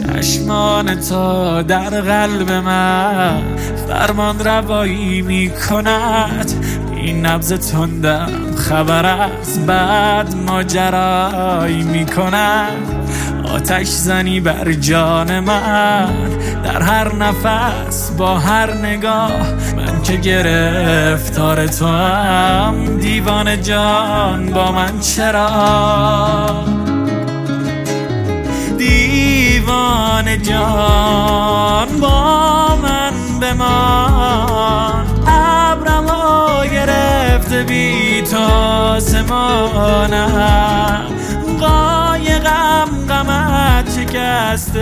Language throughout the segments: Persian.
چشمان تو در قلب من فرمان روایی می کند. این نبض تندم خبر از بد ماجرایی می کند. آتش زنی بر جان من در هر نفس با هر نگاه. من که گرفتار تو هم دیوانه جان با من چرا؟ دیوانه جان با من بمان. ابرمو گرفته بی تو آسمانم. قایقم غمت شکست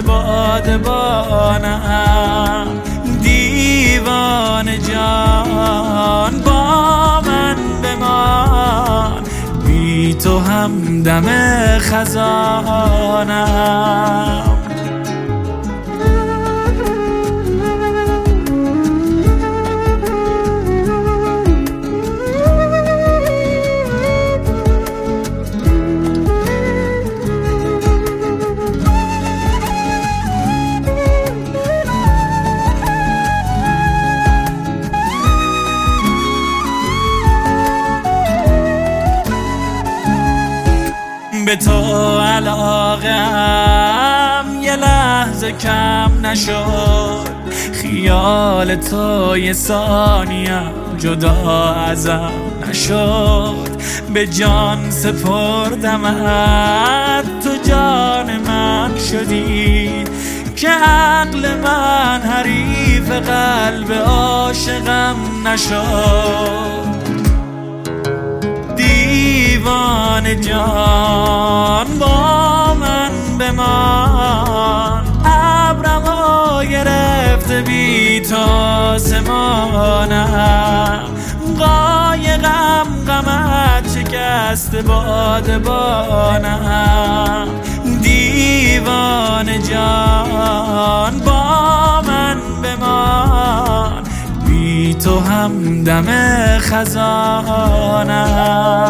بادبانم. دیوانه جان با من بمان. بی تو همدم خزانم. به تو علاقم یه لحظه کم نشد. خیال تو یه ثانیم جدا ازم نشد. به جان سپردمت تو جان من شدی. که عقل من حریف قلب عاشقم نشد. دیوانه جان با من بمان. ابرمو گرفته بی تو آسمانم. قایقم غمت شکست بادبانم. دیوانه جان با من بمان. بی تو همدم خزانم.